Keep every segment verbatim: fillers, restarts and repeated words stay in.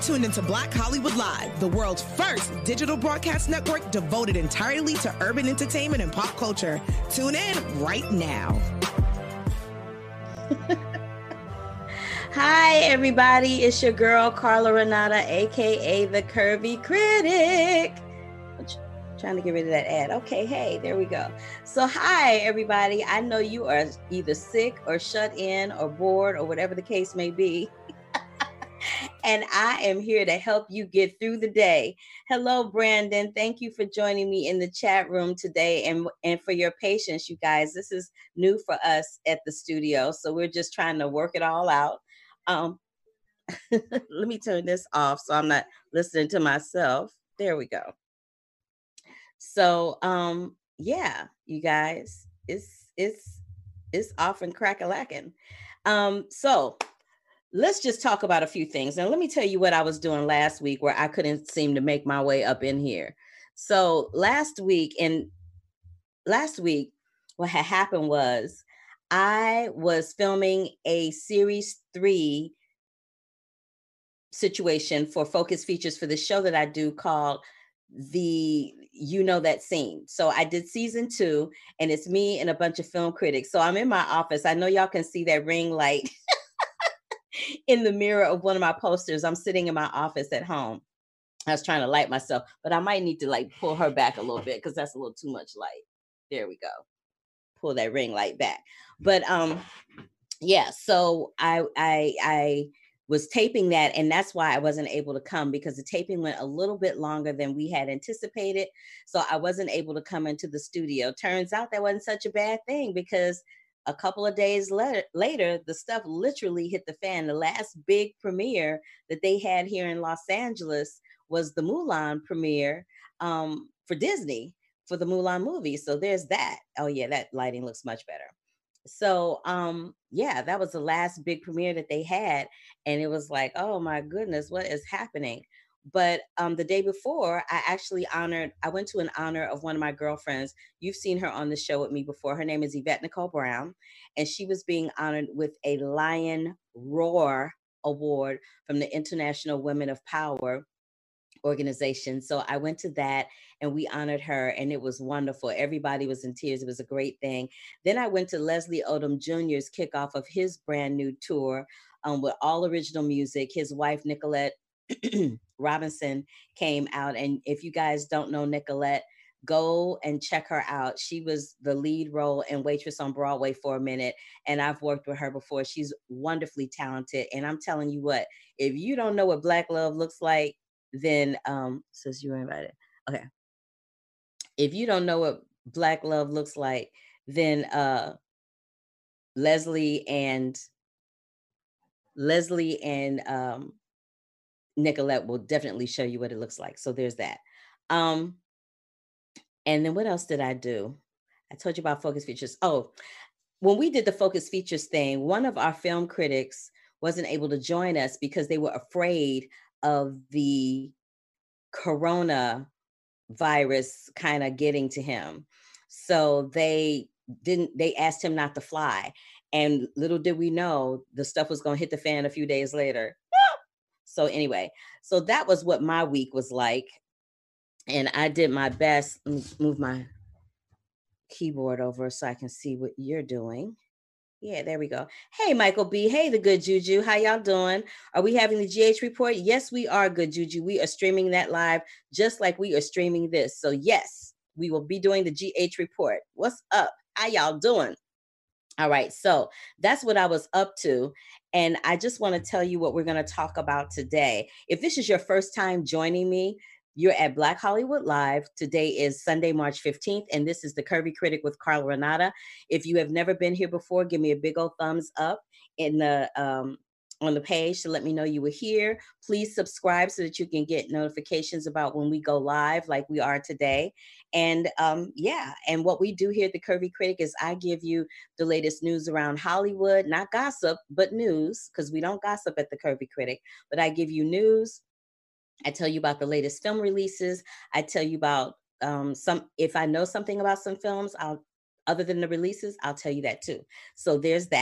tuned into Black Hollywood Live, the world's first digital broadcast network devoted entirely to urban entertainment and pop culture. Tune in right now. Hi, everybody. It's your girl, Carla Renata, a k a. The Curvy Critic. I'm trying to get rid of that ad. Okay, hey, there we go. So, hi, everybody. I know you are either sick or shut in or bored or whatever the case may be. And I am here to help you get through the day. Hello, Brandon. Thank you for joining me in the chat room today and, and for your patience, you guys. This is new for us at the studio, so we're just trying to work it all out. Um, let me turn this off so I'm not listening to myself. There we go. So, um, yeah, you guys, it's it's it's off and crack-a-lacking. Um, so let's just talk about a few things. Now, let me tell you what I was doing last week where I couldn't seem to make my way up in here. So last week, and last week, what had happened was I was filming a series three situation for Focus Features for the show that I do called the You Know That Scene. So I did season two, and it's me and a bunch of film critics. So I'm in my office. I know y'all can see that ring light in the mirror of one of my posters. I'm sitting in my office at home. I was trying to light myself, but I might need to like pull her back a little bit because that's a little too much light. There we go. Pull that ring light back. But um, yeah, so I I I was taping that, and that's why I wasn't able to come, because the taping went a little bit longer than we had anticipated. So I wasn't able to come into the studio. Turns out that wasn't such a bad thing, because a couple of days later, later, the stuff literally hit the fan. The last big premiere that they had here in Los Angeles was the Mulan premiere um, for Disney, for the Mulan movie. So there's that. Oh yeah, that lighting looks much better. So um, yeah, that was the last big premiere that they had. And it was like, oh my goodness, what is happening? But um, the day before, I actually honored, I went to an honor of one of my girlfriends. You've seen her on the show with me before. Her name is Yvette Nicole Brown, and she was being honored with a Lion Roar Award from the International Women of Power organization. So I went to that and we honored her, and it was wonderful. Everybody was in tears. It was a great thing. Then I went to Leslie Odom Junior's kickoff of his brand new tour um, with all original music. His wife, Nicolette Robinson, came out. And if you guys don't know Nicolette, go and check her out. She was the lead role in Waitress on Broadway for a minute, and I've worked with her before. She's wonderfully talented. And I'm telling you what, if you don't know what Black love looks like, then um, says you were invited. Okay. If you don't know what Black love looks like, then uh, Leslie and Leslie and um, Nicolette will definitely show you what it looks like. So there's that. Um, and then what else did I do? I told you about Focus Features. Oh, when we did the Focus Features thing, one of our film critics wasn't able to join us because they were afraid of the corona virus kind of getting to him. So they didn't, they asked him not to fly. And little did we know the stuff was going to hit the fan a few days later. So anyway, so that was what my week was like. And I did my best. Let me move my keyboard over so I can see what you're doing. Yeah, there we go. Hey, Michael B. Hey, the Good Juju. How y'all doing? Are we having the G H report? Yes, we are, Good Juju. We are streaming that live just like we are streaming this. So yes, we will be doing the G H report. What's up? How y'all doing? All right, so that's what I was up to. And I just want to tell you what we're going to talk about today. If this is your first time joining me, you're at Black Hollywood Live. Today is Sunday, March fifteenth, and this is the Curvy Critic with Carla Renata. If you have never been here before, give me a big old thumbs up in the um, on the page to let me know you were here. Please subscribe so that you can get notifications about when we go live like we are today. And um, yeah, and what we do here at the Curvy Critic is I give you the latest news around Hollywood, not gossip, but news, because we don't gossip at the Curvy Critic, but I give you news. I tell you about the latest film releases. I tell you about um, some, if I know something about some films, I'll, other than the releases, I'll tell you that too. So there's that.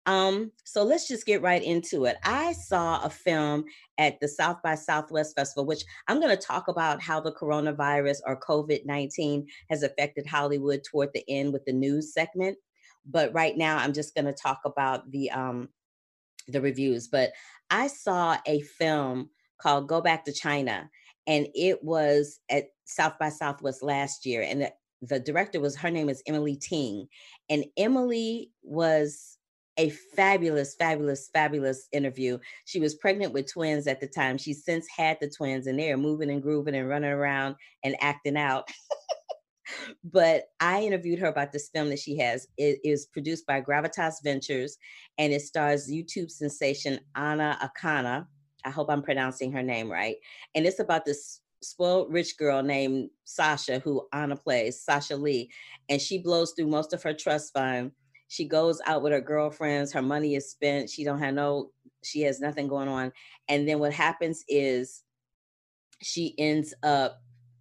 Um, so let's just get right into it. I saw a film at the South by Southwest Festival, which I'm going to talk about how the coronavirus or COVID nineteen has affected Hollywood toward the end with the news segment. But right now, I'm just going to talk about the um, the reviews. But I saw a film called Go Back to China, and it was at South by Southwest last year. And the, the director was, her name is Emily Ting. And Emily was a fabulous, fabulous, fabulous interview. She was pregnant with twins at the time. She's since had the twins, and they are moving and grooving and running around and acting out. But I interviewed her about this film that she has. It is produced by Gravitas Ventures, and it stars YouTube sensation Anna Akana. I hope I'm pronouncing her name right. And it's about this spoiled rich girl named Sasha, who Anna plays, Sasha Lee, and she blows through most of her trust fund. She goes out with her girlfriends. Her money is spent. She don't have no, she has nothing going on. And then what happens is she ends up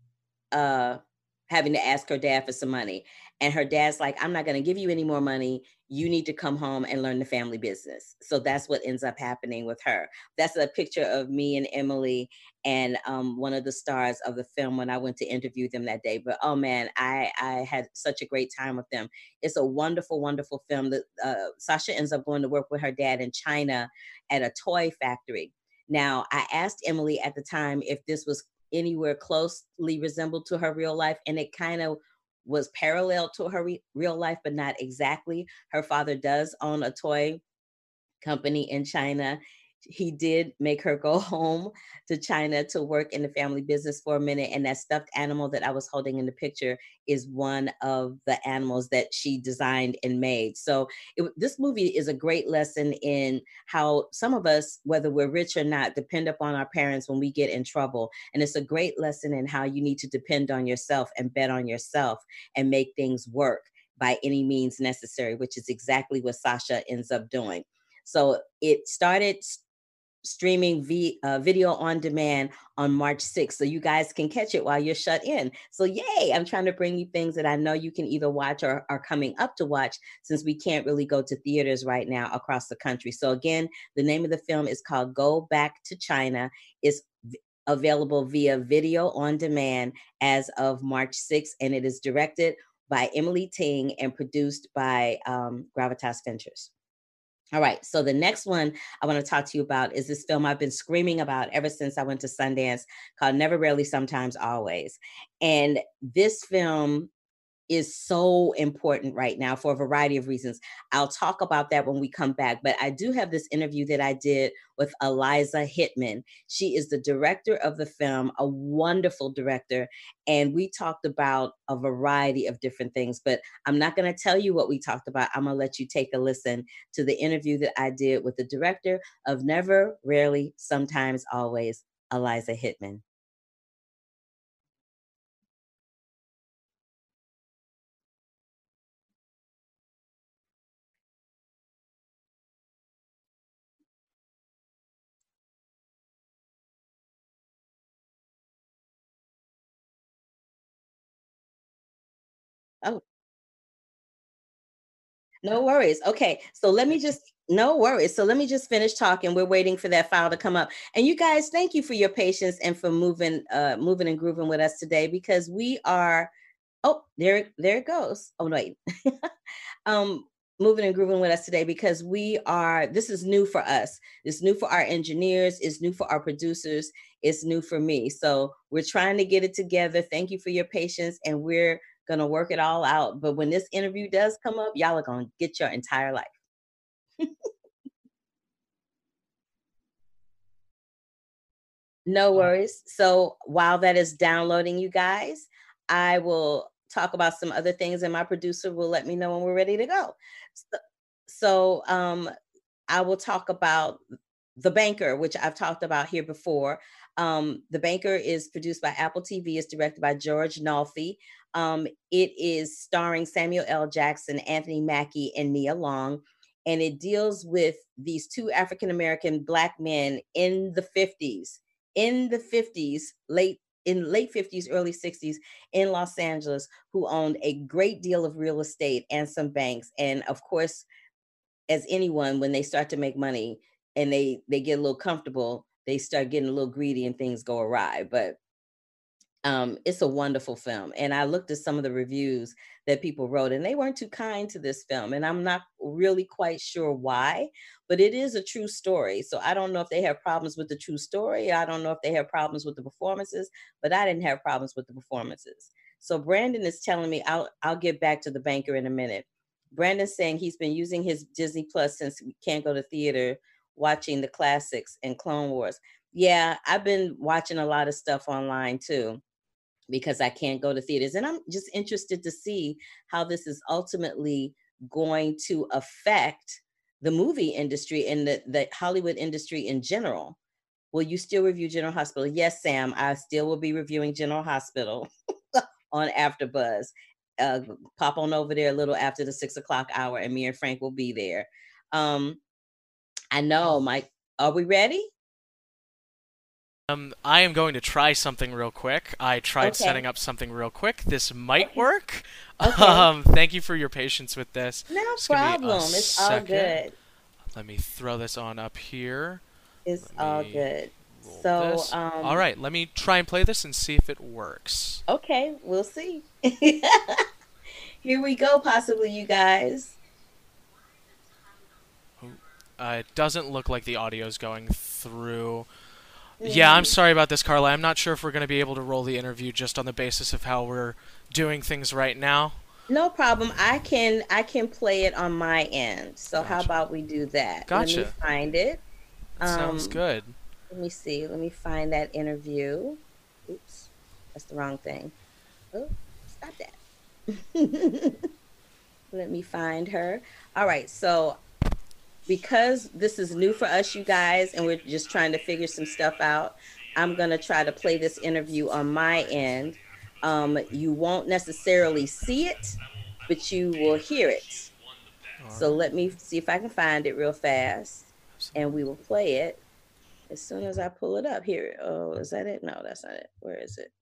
uh having to ask her dad for some money. And her dad's like, I'm not going to give you any more money. You need to come home and learn the family business. So that's what ends up happening with her. That's a picture of me and Emily and um, one of the stars of the film when I went to interview them that day. But oh man, I, I had such a great time with them. It's a wonderful, wonderful film. That uh, Sasha ends up going to work with her dad in China at a toy factory. Now, I asked Emily at the time if this was anywhere closely resembled to her real life, and it kind of was parallel to her re- real life, but not exactly. Her father does own a toy company in China. He did make her go home to China to work in the family business for a minute. And that stuffed animal that I was holding in the picture is one of the animals that she designed and made. So it, this movie is a great lesson in how some of us, whether we're rich or not, depend upon our parents when we get in trouble. And it's a great lesson in how you need to depend on yourself and bet on yourself and make things work by any means necessary, which is exactly what Sasha ends up doing. So it started streaming v, uh, video on demand on March sixth. So you guys can catch it while you're shut in. So yay, I'm trying to bring you things that I know you can either watch or are coming up to watch, since we can't really go to theaters right now across the country. So again, the name of the film is called Go Back to China. It's v- available via video on demand as of March sixth, and it is directed by Emily Ting and produced by um, Gravitas Ventures. All right, so the next one I want to talk to you about is this film I've been screaming about ever since I went to Sundance, called Never, Rarely, Sometimes, Always. And this film is so important right now for a variety of reasons. I'll talk about that when we come back, but I do have this interview that I did with Eliza Hittman. She is the director of the film, a wonderful director, and we talked about a variety of different things, but I'm not going to tell you what we talked about. I'm going to let you take a listen to the interview that I did with the director of Never, Rarely, Sometimes, Always, Eliza Hittman. Oh, no worries. Okay, so let me just, no worries. So let me just finish talking. We're waiting for that file to come up. And you guys, thank you for your patience and for moving, uh, moving and grooving with us today, because we are, oh, there, there it goes. Oh, no, wait. um, moving and grooving with us today because we are, this is new for us. It's new for our engineers. It's new for our producers. It's new for me. So we're trying to get it together. Thank you for your patience. And we're going to work it all out. But when this interview does come up, y'all are going to get your entire life. No worries. So while that is downloading, you guys, I will talk about some other things, and my producer will let me know when we're ready to go. So, so um, I will talk about The Banker, which I've talked about here before. Um, the Banker is produced by Apple T V. It's directed by George Nolfi. Um, it is starring Samuel L. Jackson, Anthony Mackie, and Nia Long. And it deals with these two African American Black men in the fifties, in the fifties, late in late fifties, early sixties in Los Angeles, who owned a great deal of real estate and some banks. And of course, as anyone, when they start to make money and they they get a little comfortable, they start getting a little greedy and things go awry. But um, it's a wonderful film. And I looked at some of the reviews that people wrote, and they weren't too kind to this film. And I'm not really quite sure why, but it is a true story. So I don't know if they have problems with the true story. I don't know if they have problems with the performances, but I didn't have problems with the performances. So Brandon is telling me, I'll I'll get back to the banker in a minute. Brandon's saying he's been using his Disney Plus since we can't go to theater, watching the classics and Clone Wars. Yeah, I've been watching a lot of stuff online too, because I can't go to theaters. And I'm just interested to see how this is ultimately going to affect the movie industry and the, the Hollywood industry in general. Will you still review General Hospital? Yes, Sam, I still will be reviewing General Hospital on AfterBuzz. Uh, pop on over there a little after the six o'clock hour, and me and Frank will be there. Um, I know, Mike. Are we ready? Um, I am going to try something real quick. I tried okay. setting up something real quick. This might okay. work. Okay. Um, thank you for your patience with this. No Just problem. It's second. all good. Let me throw this on up here. It's all good. So, um, all right, let me try and play this and see if it works. Okay, we'll see. Here we go, possibly, you guys. Uh, it doesn't look like the audio is going through. Mm-hmm. Yeah, I'm sorry about this, Carla. I'm not sure if we're going to be able to roll the interview just on the basis of how we're doing things right now. No problem. I can I can play it on my end. So gotcha. How about we do that? Gotcha. Let me find it. Um, Sounds good. Let me see. Let me find that interview. Oops, that's the wrong thing. Oh, stop that. Let me find her. All right. So because this is new for us, you guys, and we're just trying to figure some stuff out, I'm going to try to play this interview on my end. Um, you won't necessarily see it, but you will hear it. Right. So let me see if I can find it real fast, and we will play it as soon as I pull it up. Here. Oh, is that it? No, that's not it. Where is it?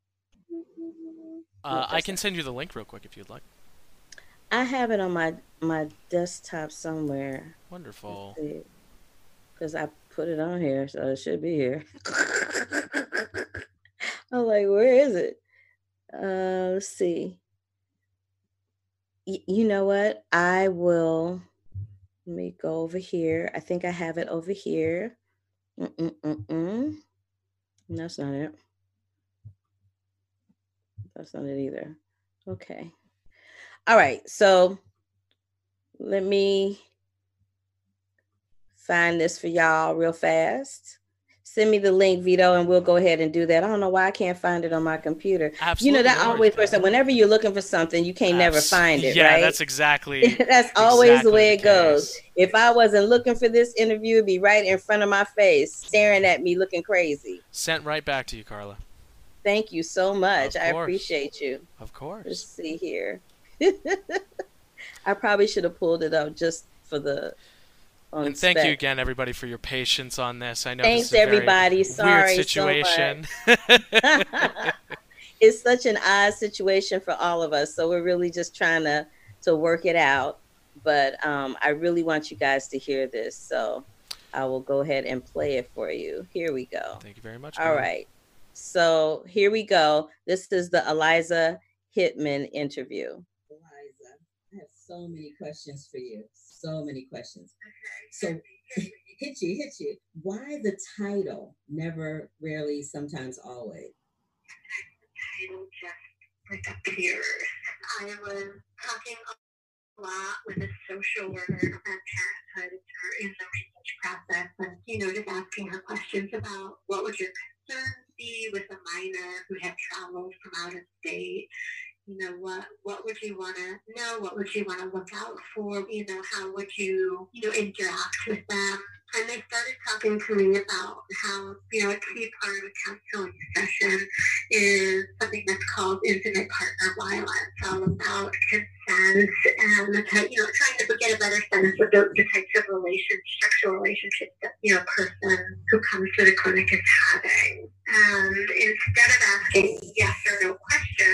Uh, no, I can send you the link real quick if you'd like. I have it on my my desktop somewhere. Wonderful. Because I put it on here, so it should be here. I'm like, where is it? Uh, let's see. Y- you know what? I will. Let me go over here. I think I have it over here. Mm-mm-mm-mm. That's not it. That's not it either. Okay. All right. So let me find this for y'all real fast. Send me the link, Vito, and we'll go ahead and do that. I don't know why I can't find it on my computer. Absolutely. You know, that always person, whenever you're looking for something, you can't Abs- never find it, yeah, right? Yeah, that's exactly. That's always exactly the way it the goes. If I wasn't looking for this interview, it'd be right in front of my face, staring at me, looking crazy. Sent right back to you, Carla. Thank you so much. I appreciate you. Of course. Let's see here. I probably should have pulled it up just for the... And thank spec. you again, everybody, for your patience on this. I know Thanks, this is a everybody. very Sorry weird situation. So it's such an odd situation for all of us, so we're really just trying to to work it out. But um, I really want you guys to hear this, so I will go ahead and play it for you. Here we go. Thank you very much. All right. So here we go. This is the Eliza Hittman interview. Eliza, I have so many questions for you. So many questions. So, hit you, hit you. Why the title? Never, rarely, sometimes, always. The title just like appeared. I was talking a lot with a social worker about parenthood in the research process, and you know, just asking her questions about what would your concerns be with a minor who had traveled from out of state. You know, what what would you want to know? What would you want to look out for? You know, how would you, you know, interact with them? And they started talking to me about how, you know, a key part of a counseling session is something that's called intimate partner violence, all about consent and, the type, you know, trying to get a better sense of the, the types of relationship, sexual relationships that, you know, a person who comes to the clinic is having. And instead of asking yes or no questions,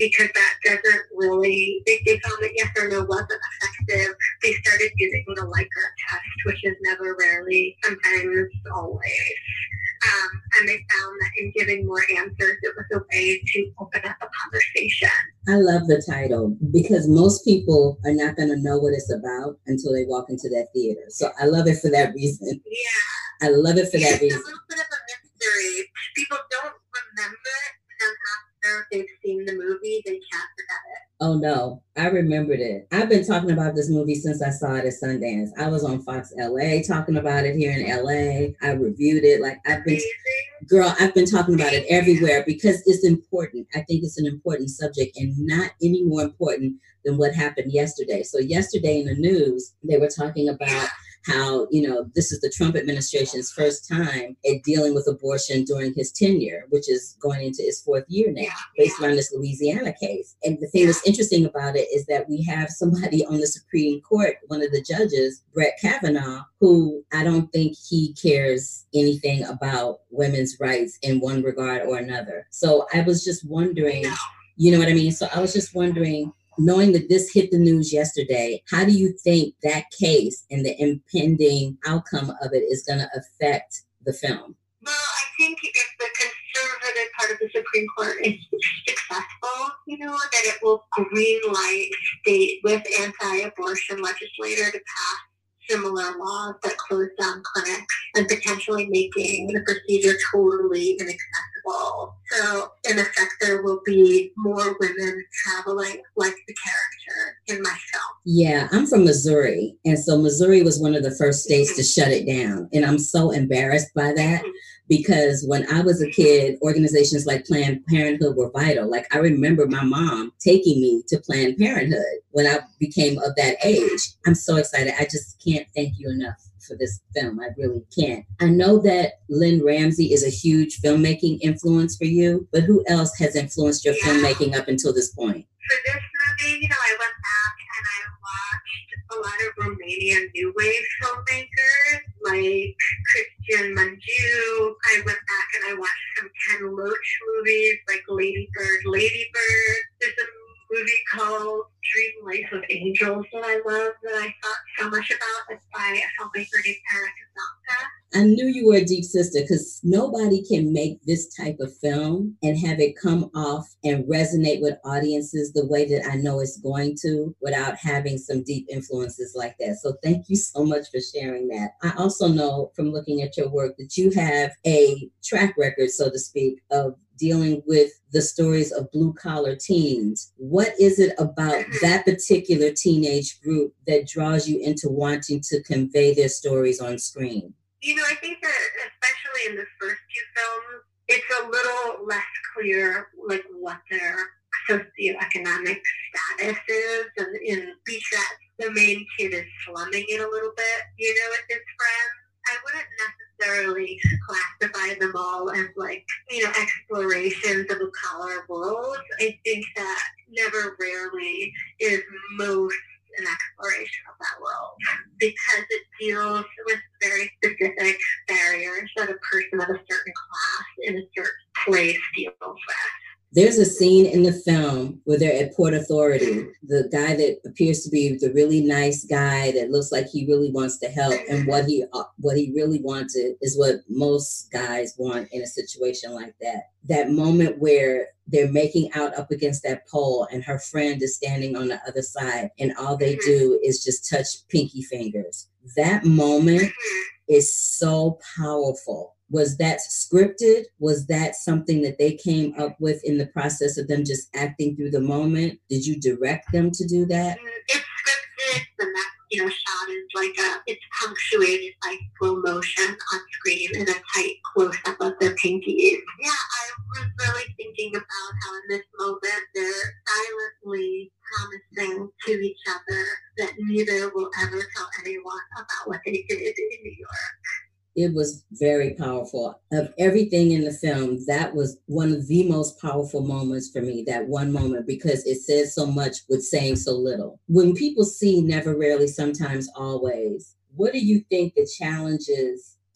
because that doesn't really, they, they found that yes or no wasn't effective. They started using the Likert test, which is never, rarely, sometimes, always. Um, and they found that in giving more answers, it was a way to open up a conversation. I love the title because most people are not going to know what it's about until they walk into that theater. So I love it for that reason. Yeah. I love it for that it's reason. It's a little bit of a mystery. People don't remember it, and after they've seen the movie, they can't forget it. Oh, no. I remembered it. I've been talking about this movie since I saw it at Sundance. I was on Fox L A talking about it here in L A. I reviewed it. Like I've been, Amazing. girl, I've been talking about it everywhere because it's important. I think it's an important subject and not any more important than what happened yesterday. So yesterday in the news, they were talking about how, you know, this is the Trump administration's first time at dealing with abortion during his tenure, which is going into its fourth year now, Yeah, based yeah. on this Louisiana case. And the thing Yeah. that's interesting about it is that we have somebody on the Supreme Court, one of the judges, Brett Kavanaugh, who I don't think he cares anything about women's rights in one regard or another. So I was just wondering, No. you know what I mean? So I was just wondering, knowing that this hit the news yesterday, how do you think that case and the impending outcome of it is going to affect the film? Well, I think if the conservative part of the Supreme Court is successful, you know, that it will green light state with anti-abortion legislator to pass similar laws that close down clinics and potentially making the procedure totally inaccessible. So, in effect, there will be more women traveling like the character in my film. Yeah, I'm from Missouri. And so Missouri was one of the first states to shut it down. And I'm so embarrassed by that. Because when I was a kid, organizations like Planned Parenthood were vital. Like I remember my mom taking me to Planned Parenthood when I became of that age. I'm so excited. I just can't thank you enough for this film. I really can't. I know that Lynn Ramsey is a huge filmmaking influence for you, but who else has influenced your Yeah. filmmaking up until this point? For this movie, you know, I went back and I watched a lot of Romanian New Wave filmmakers like Christian Mungiu. I went back and I watched some Ken Loach movies like Lady Bird, Lady Bird. There's a movie called Dream Life of Angels that I love that I thought so much about. It's by a filmmaker named Eric Azalka. I knew you were a deep sister because nobody can make this type of film and have it come off and resonate with audiences the way that I know it's going to without having some deep influences like that. So thank you so much for sharing that. I also know from looking at your work that you have a track record, so to speak, of dealing with the stories of blue collar teens. What is it about that particular teenage group that draws you into wanting to convey their stories on screen? You know, I think that especially in the first two films, it's a little less clear, like, what their socioeconomic status is. And in Beach Rats, the main kid is slumming it a little bit, you know, with his friends. I wouldn't necessarily classify them all as, like, you know, explorations of a collar world. I think that never rarely is most an exploration of that world because it deals with very specific barriers that a person of a certain class in a certain place deals with. There's a scene in the film where they're at Port Authority. The guy that appears to be the really nice guy that looks like he really wants to help, and what he uh, what he really wanted is what most guys want in a situation like that. That moment where they're making out up against that pole and her friend is standing on the other side and all they do is just touch pinky fingers. That moment is so powerful. Was that scripted? Was that something that they came up with in the process of them just acting through the moment? Did you direct them to do that? It's scripted, and that, you know, shot is like a, it's punctuated by slow motion on screen and a tight close-up of their pinkies. Yeah, I was really thinking about how in this moment they're silently promising to each other that neither will ever tell anyone about what they did in New York. It was very powerful. Of everything in the film, that was one of the most powerful moments for me, that one moment, because it says so much with saying so little. When people see Never, Rarely, Sometimes, Always, what do you think the challenges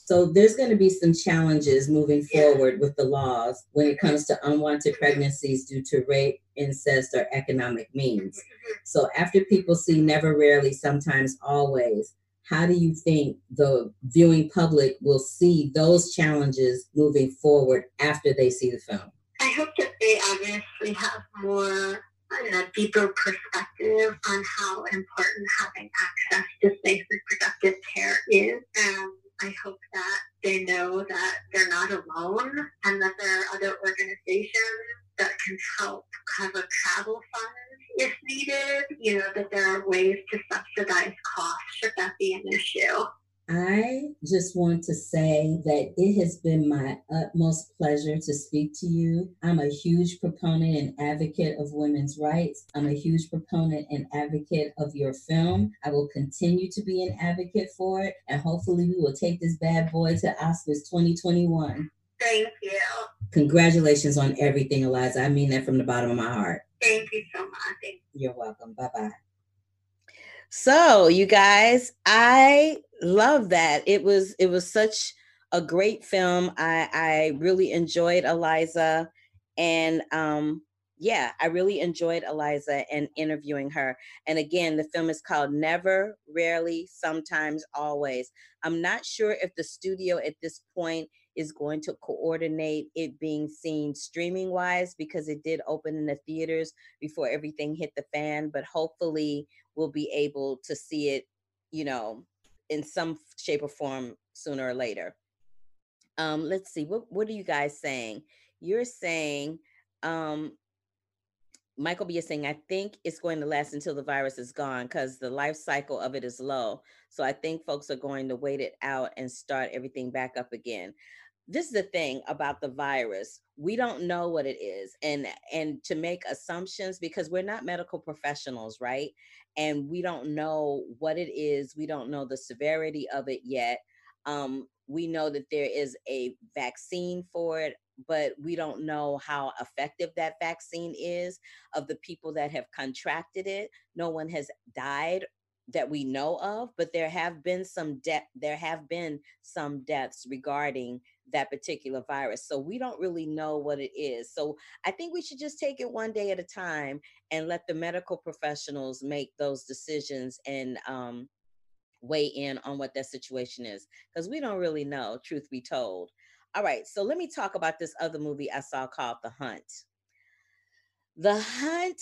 So there's going to be some challenges moving forward with the laws when it comes to unwanted pregnancies due to rape, incest, or economic means. So after people see Never, Rarely, Sometimes, Always, how do you think the viewing public will see those challenges moving forward after they see the film? I hope that they obviously have more and a deeper perspective on how important having access to safe reproductive care is. And I hope that they know that they're not alone and that there are other organizations that can help cover travel funds if needed, you know, that there are ways to subsidize costs should that be an issue. I just want to say that it has been my utmost pleasure to speak to you. I'm a huge proponent and advocate of women's rights. I'm a huge proponent and advocate of your film. I will continue to be an advocate for it, and hopefully we will take this bad boy to Oscars twenty twenty-one. Thank you. Congratulations on everything, Eliza. I mean that from the bottom of my heart. Thank you so much. You're welcome. Bye-bye. So, you guys, I love that. It was it was such a great film. I I really enjoyed Eliza, and um yeah, I really enjoyed Eliza and interviewing her. And again, the film is called Never, Rarely, Sometimes, Always. I'm not sure if the studio at this point is going to coordinate it being seen streaming wise, because it did open in the theaters before everything hit the fan, but hopefully we'll be able to see it, you know, in some shape or form sooner or later. Um, let's see, what, what are you guys saying? You're saying, um, Michael B is saying, I think it's going to last until the virus is gone because the life cycle of it is low. So I think folks are going to wait it out and start everything back up again. This is the thing about the virus. We don't know what it is. And, and to make assumptions, because we're not medical professionals, right? And we don't know what it is. We don't know the severity of it yet. Um, we know that there is a vaccine for it, but we don't know how effective that vaccine is. Of the people that have contracted it, no one has died that we know of, but there have been some death. There have been some deaths regarding that particular virus. So we don't really know what it is. So I think we should just take it one day at a time and let the medical professionals make those decisions and um, weigh in on what that situation is, because we don't really know, truth be told. All right, so let me talk about this other movie I saw called The Hunt. The Hunt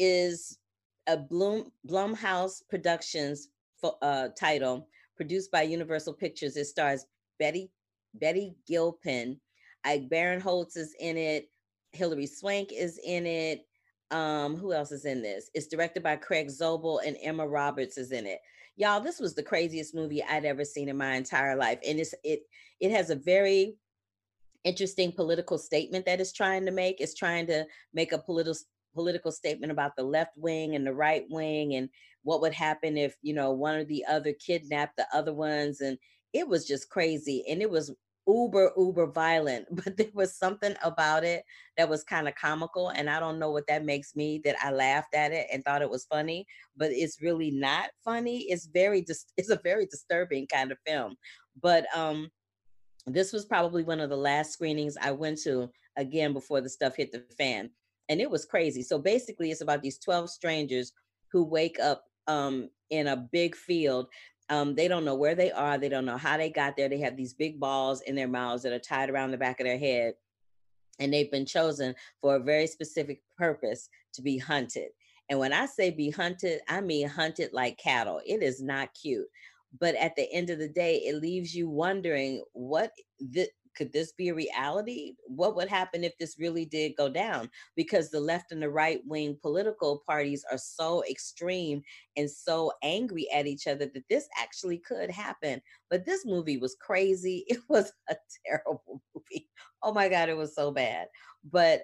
is a Blum, Blumhouse Productions uh, title, produced by Universal Pictures. It stars Betty Betty Gilpin, Ike Barinholtz is in it, Hilary Swank is in it. Um, who else is in this? It's directed by Craig Zobel, and Emma Roberts is in it. Y'all, this was the craziest movie I'd ever seen in my entire life, and it's it it has a very interesting political statement that it's trying to make. It's trying to make a political political statement about the left wing and the right wing, and what would happen if, you know, one or the other kidnapped the other ones. And it was just crazy, and it was uber uber violent, but there was something about it that was kind of comical, and I don't know what that makes me, that I laughed at it and thought it was funny, but it's really not funny. It's very dis- it's a very disturbing kind of film. But um this was probably one of the last screenings I went to, again, before the stuff hit the fan. And it was crazy. So basically, it's about these twelve strangers who wake up um, in a big field. Um, they don't know where they are. They don't know how they got there. They have these big balls in their mouths that are tied around the back of their head. And they've been chosen for a very specific purpose, to be hunted. And when I say be hunted, I mean hunted like cattle. It is not cute. But at the end of the day, it leaves you wondering, what th- could this be a reality? What would happen if this really did go down? Because the left and the right wing political parties are so extreme and so angry at each other that this actually could happen. But this movie was crazy. It was a terrible movie. Oh my God, it was so bad. But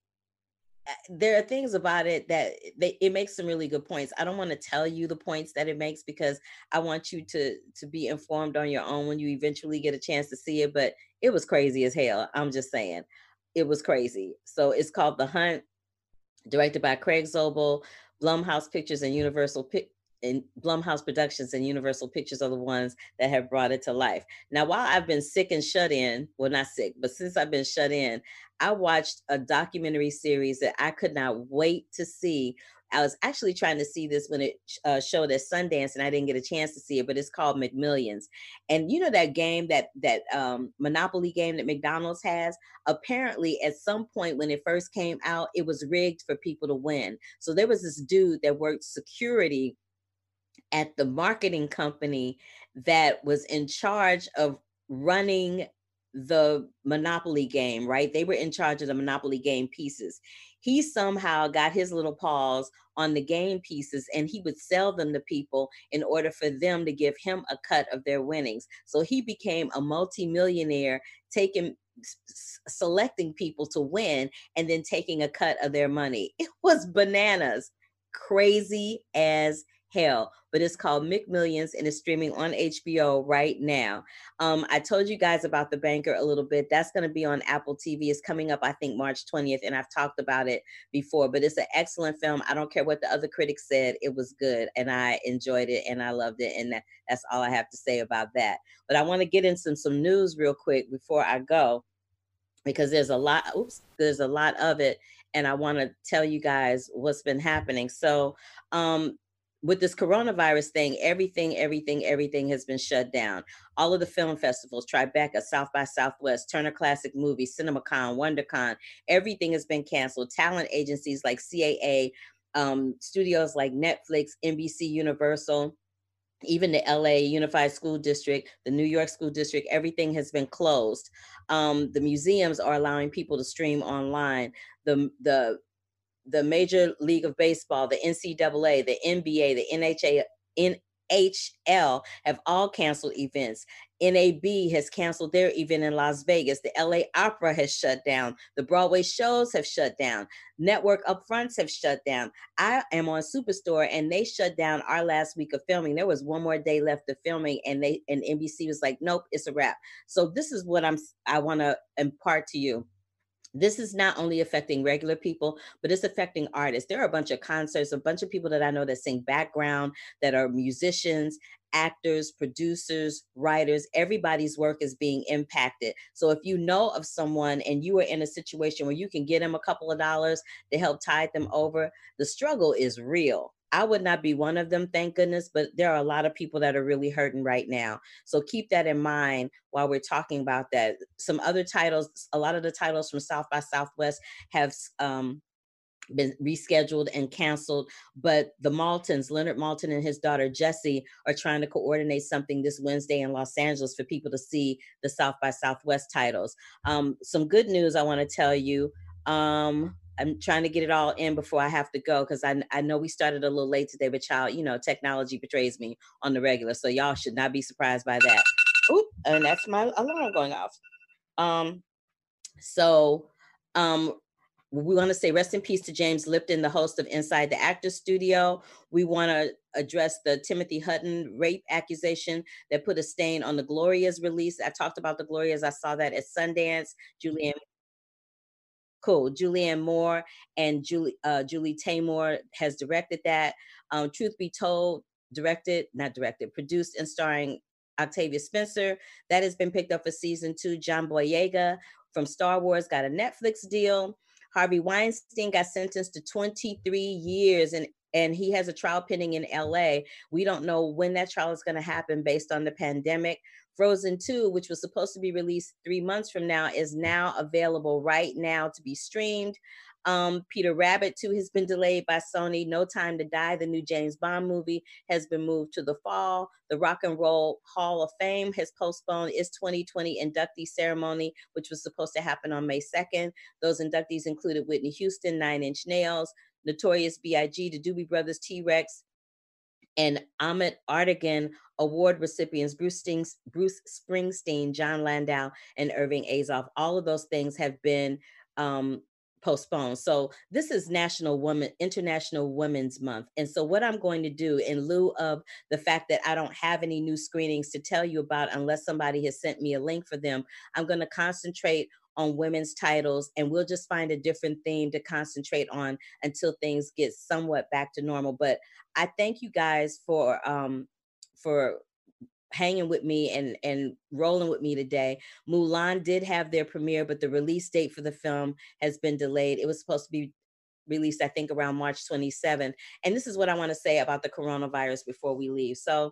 there are things about it that they, it makes some really good points. I don't want to tell you the points that it makes, because I want you to to be informed on your own when you eventually get a chance to see it. But it was crazy as hell. I'm just saying, it was crazy. So it's called The Hunt, directed by Craig Zobel, Blumhouse Pictures and Universal Pic- and Blumhouse Productions and Universal Pictures are the ones that have brought it to life. Now, while I've been sick and shut in, well, not sick, but since I've been shut in, I watched a documentary series that I could not wait to see. I was actually trying to see this when it uh, showed at Sundance, and I didn't get a chance to see it, but it's called McMillions. And you know that game, that that um, Monopoly game that McDonald's has? Apparently, at some point when it first came out, it was rigged for people to win. So there was this dude that worked security at the marketing company that was in charge of running the Monopoly game, right? They were in charge of the Monopoly game pieces. He somehow got his little paws on the game pieces, and he would sell them to people in order for them to give him a cut of their winnings. So he became a multimillionaire, taking selecting people to win and then taking a cut of their money. It was bananas, crazy as hell, but it's called McMillions and it's streaming on H B O right now. Um, I told you guys about The Banker a little bit. That's going to be on Apple T V. It's coming up, I think, March twentieth, and I've talked about it before, but it's an excellent film. I don't care what the other critics said. It was good, and I enjoyed it, and I loved it, and that, that's all I have to say about that. But I want to get into some, some news real quick before I go, because there's a lot, oops, there's a lot of it, and I want to tell you guys what's been happening. So, um, with this coronavirus thing, everything, everything, everything has been shut down. All of the film festivals, Tribeca, South by Southwest, Turner Classic Movies, CinemaCon, WonderCon, everything has been canceled. Talent agencies like C A A, um, studios like Netflix, N B C Universal, even the L A Unified School District, the New York School District, everything has been closed. Um, the museums are allowing people to stream online. The, the, the Major League of Baseball, the N C double A, the N B A, the N H A, N H L have all canceled events. N A B has canceled their event in Las Vegas. The L A Opera has shut down. The Broadway shows have shut down. Network upfronts have shut down. I am on Superstore, and they shut down our last week of filming. There was one more day left of filming, and they and N B C was like, nope, it's a wrap. So this is what I'm I want to impart to you. This is not only affecting regular people, but it's affecting artists. There are a bunch of concerts, a bunch of people that I know that sing background, that are musicians, actors, producers, writers. Everybody's work is being impacted. So if you know of someone and you are in a situation where you can get them a couple of dollars to help tide them over, the struggle is real. I would not be one of them, thank goodness, but there are a lot of people that are really hurting right now. So keep that in mind while we're talking about that. Some other titles, a lot of the titles from South by Southwest have um, been rescheduled and canceled, but the Maltons, Leonard Maltin and his daughter Jessie, are trying to coordinate something this Wednesday in Los Angeles for people to see the South by Southwest titles. Um, some good news I want to tell you. Um, I'm trying to get it all in before I have to go, because I, I know we started a little late today, but child, you know, technology betrays me on the regular, so y'all should not be surprised by that. Oop, and that's my alarm going off. Um, so um, we want to say rest in peace to James Lipton, the host of Inside the Actors Studio. We want to address the Timothy Hutton rape accusation that put a stain on the Glorias release. I talked about the Glorias. I saw that at Sundance. Julianne Cool. Julianne Moore and Julie uh, Julie Taymor has directed that. Um, Truth Be Told, directed, not directed, produced and starring Octavia Spencer. That has been picked up for season two. John Boyega from Star Wars got a Netflix deal. Harvey Weinstein got sentenced to twenty-three years, and and he has a trial pending in L A. We don't know when that trial is going to happen based on the pandemic. Frozen two, which was supposed to be released three months from now, is now available right now to be streamed. Um, Peter Rabbit two has been delayed by Sony. No Time to Die, the new James Bond movie, has been moved to the fall. The Rock and Roll Hall of Fame has postponed its twenty twenty inductee ceremony, which was supposed to happen on May second. Those inductees included Whitney Houston, Nine Inch Nails, Notorious B I G, the Doobie Brothers, T-Rex, and Ahmet Ertegun award recipients Bruce, Stings, Bruce Springsteen, John Landau, and Irving Azoff. All of those things have been um, postponed. So this is National Woman, International Women's Month. And so what I'm going to do, in lieu of the fact that I don't have any new screenings to tell you about unless somebody has sent me a link for them, I'm going to concentrate on women's titles, and we'll just find a different theme to concentrate on until things get somewhat back to normal. But I thank you guys for um, for hanging with me and, and rolling with me today. Mulan did have their premiere, but the release date for the film has been delayed. It was supposed to be released, I think, around March twenty-seventh. And this is what I want to say about the coronavirus before we leave. So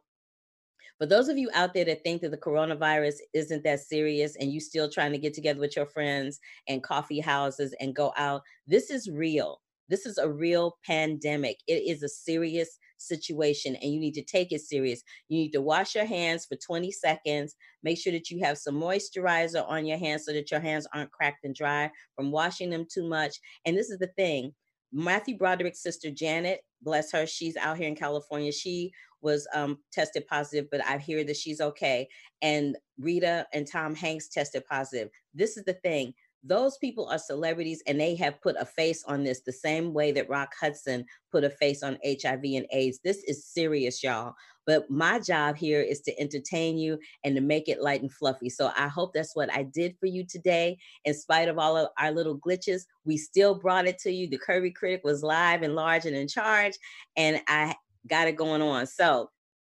for those of you out there that think that the coronavirus isn't that serious and you still trying to get together with your friends and coffee houses and go out, this is real. This is a real pandemic. It is a serious situation and you need to take it serious. You need to wash your hands for twenty seconds. Make sure that you have some moisturizer on your hands so that your hands aren't cracked and dry from washing them too much. And this is the thing. Matthew Broderick's sister, Janet, bless her, she's out here in California. She was um, tested positive, but I hear that she's okay. And Rita and Tom Hanks tested positive. This is the thing. Those people are celebrities and they have put a face on this the same way that Rock Hudson put a face on H I V and AIDS. This is serious, y'all. But my job here is to entertain you and to make it light and fluffy. So I hope that's what I did for you today. In spite of all of our little glitches, we still brought it to you. The Curvy Critic was live and large and in charge, and I got it going on. So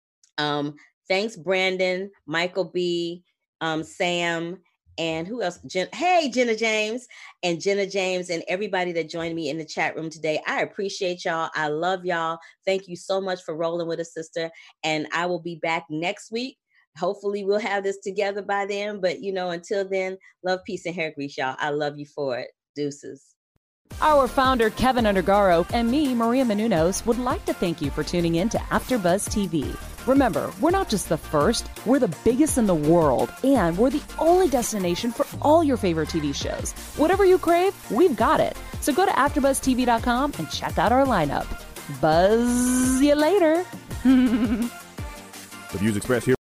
um, thanks, Brandon, Michael B, um, Sam, and who else? Jen- hey, Jenna James and Jenna James and everybody that joined me in the chat room today. I appreciate y'all. I love y'all. Thank you so much for rolling with us, sister. And I will be back next week. Hopefully we'll have this together by then. But, you know, until then, love, peace, and hair grease, y'all. I love you for it. Deuces. Our founder, Kevin Undergaro, and me, Maria Menounos, would like to thank you for tuning in to AfterBuzz T V. Remember, we're not just the first, we're the biggest in the world, and we're the only destination for all your favorite T V shows. Whatever you crave, we've got it. So go to after buzz T V dot com and check out our lineup. Buzz you later. The views expressed here